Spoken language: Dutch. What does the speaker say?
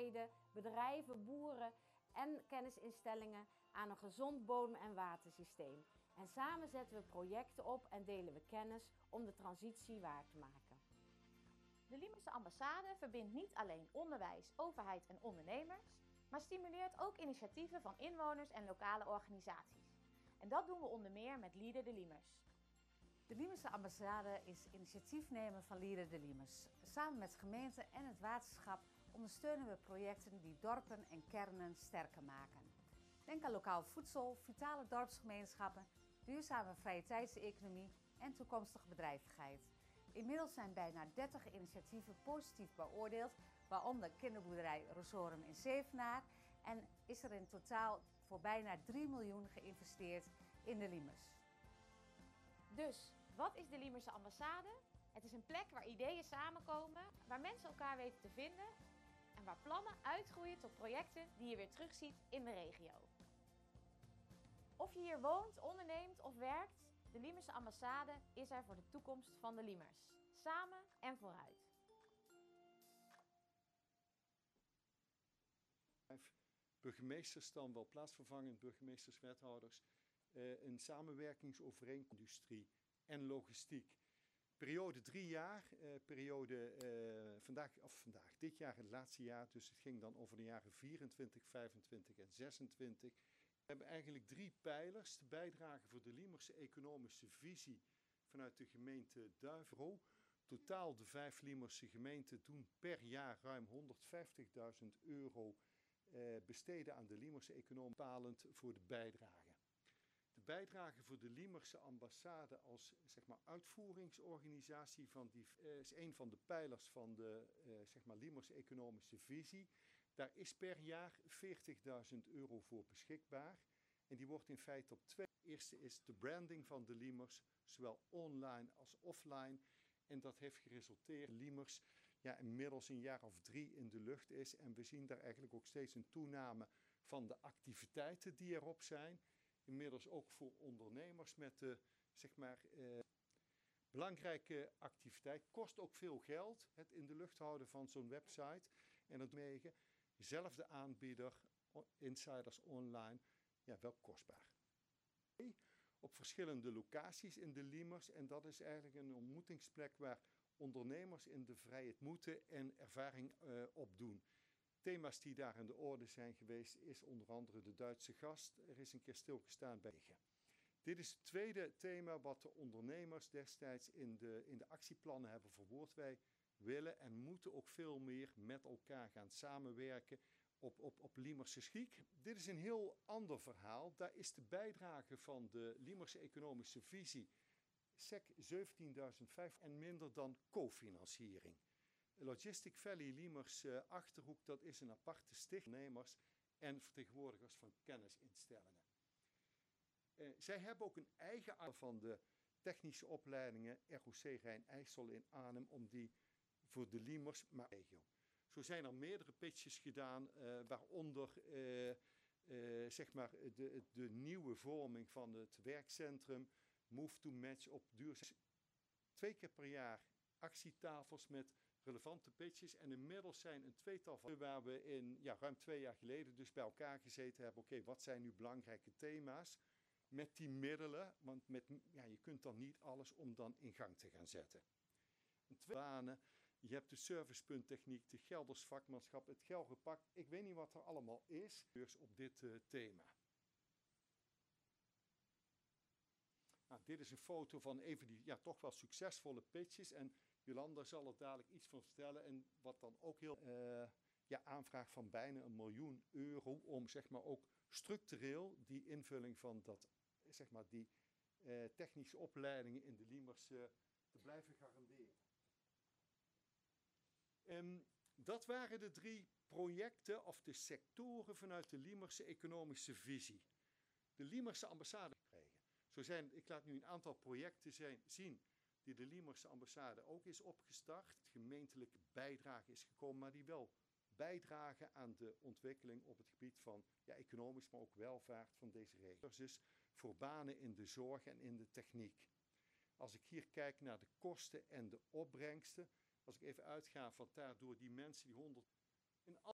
overheden, bedrijven, boeren en kennisinstellingen aan een gezond bodem- en watersysteem. En samen zetten we projecten op en delen we kennis om de transitie waar te maken. De Liemerse ambassade verbindt niet alleen onderwijs, overheid en ondernemers, maar stimuleert ook initiatieven van inwoners en lokale organisaties. En dat doen we onder meer met Leader de Liemers. De Liemerse ambassade is initiatiefnemer van Leader de Liemers. Samen met gemeenten en het waterschap ondersteunen we projecten die dorpen en kernen sterker maken. Denk aan lokaal voedsel, vitale dorpsgemeenschappen, duurzame vrije tijdseconomie en toekomstige bedrijvigheid. Inmiddels zijn bijna 30 initiatieven positief beoordeeld, waaronder kinderboerderij Rosorum in Zevenaar, en is er in totaal voor bijna 3 miljoen geïnvesteerd in de Liemers. Dus, wat is de Liemerse ambassade? Het is een plek waar ideeën samenkomen, waar mensen elkaar weten te vinden en waar plannen uitgroeien tot projecten die je weer terugziet in de regio. Of je hier woont, onderneemt of werkt, de Liemerse ambassade is er voor de toekomst van de Liemers. Samen en vooruit. Burgemeesters, dan wel plaatsvervangend burgemeesters, wethouders, een samenwerkingsovereenkomst, industrie en logistiek. Periode 3 jaar, dit jaar het laatste jaar, dus het ging dan over de jaren 24, 25 en 26. We hebben eigenlijk 3 pijlers. De bijdrage voor de Liemerse economische visie vanuit de gemeente Duivenlo. Totaal de 5 Liemerse gemeenten doen per jaar ruim 150.000 euro besteden aan de Liemerse economie, bepalend voor de bijdrage. De bijdrage voor de Liemerse ambassade als uitvoeringsorganisatie is een van de pijlers van de Liemerse economische visie. Daar is per jaar 40.000 euro voor beschikbaar. En die wordt in feite op 2. Het eerste is de branding van de Liemers, zowel online als offline. En dat heeft geresulteerd in Liemers inmiddels een jaar of 3 in de lucht is. En we zien daar eigenlijk ook steeds een toename van de activiteiten die erop zijn. Inmiddels ook voor ondernemers met de belangrijke activiteit. Kost ook veel geld, het in de lucht houden van zo'n website. En dat megen, zelfde aanbieder, insiders online, wel kostbaar. Op verschillende locaties in de Liemers. En dat is eigenlijk een ontmoetingsplek waar ondernemers in de vrijheid moeten en ervaring opdoen. Thema's die daar aan de orde zijn geweest is onder andere de Duitse gast. Er is een keer stilgestaan bij. Dit is het tweede thema wat de ondernemers destijds in de actieplannen hebben verwoord. Wij willen en moeten ook veel meer met elkaar gaan samenwerken op Liemerse schiek. Dit is een heel ander verhaal. Daar is de bijdrage van de Liemerse economische visie SEC 17.500 en minder dan cofinanciering. Logistic Valley Liemers Achterhoek, dat is een aparte stichting, ondernemers en vertegenwoordigers van kennisinstellingen. Zij hebben ook een eigen van de technische opleidingen ROC Rijn-IJssel in Arnhem om die voor de Liemers, maar regio. Zo zijn er meerdere pitches gedaan, waaronder de nieuwe vorming van het werkcentrum, Move to Match op duurzaam. 2 keer per jaar actietafels met relevante pitches en inmiddels zijn een tweetal van waar we in ruim 2 jaar geleden dus bij elkaar gezeten hebben. Oké, wat zijn nu belangrijke thema's met die middelen, want je kunt dan niet alles om dan in gang te gaan zetten. Banen, je hebt de servicepunttechniek, de Gelders vakmanschap, het Gelderpact. Ik weet niet wat er allemaal is dus op dit thema. Nou, dit is een foto van een van die toch wel succesvolle pitches en Jolanda zal er dadelijk iets van vertellen en wat dan ook heel aanvraag van bijna 1 miljoen euro om ook structureel die invulling van dat die technische opleidingen in de Liemers te blijven garanderen. Dat waren de 3 projecten of de sectoren vanuit de Liemerse economische visie. De Liemerse ambassade kregen. Ik laat nu een aantal projecten zien die de Liemerse ambassade ook is opgestart. Gemeentelijke bijdrage is gekomen, maar die wel bijdragen aan de ontwikkeling op het gebied van economisch, maar ook welvaart van deze regio. Dus voor banen in de zorg en in de techniek. Als ik hier kijk naar de kosten en de opbrengsten, als ik even uitga van daardoor die mensen die 100...